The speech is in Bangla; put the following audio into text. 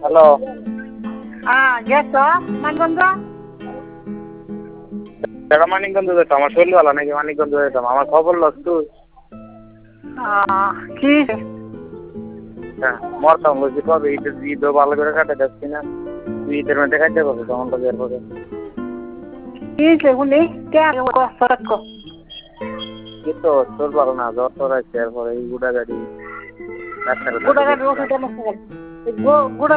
হ্যালো। গেছ মানগঞ্জ? এটা মানিকগঞ্জ যেতাম, আমার শরীর ভালো নাকি মানিকগঞ্জ যেতাম, আমার খবর লস তুই। কি হ্যাঁ, মরতাম বলছি কবে ঈদও ভালো করে কাটে যাচ্ছি না, তুই ঈদের মধ্যে কাটতে পারবো তখন তো বের পরে। কি শুনি কে আগে সতর্ক কি তো তোর ভালো না, জ্বর তোর আছে এরপরে এই গুড়া গাড়ি ডাক্তারের কাছে গোড়াঘাটের গেছিলাম। ওষুধ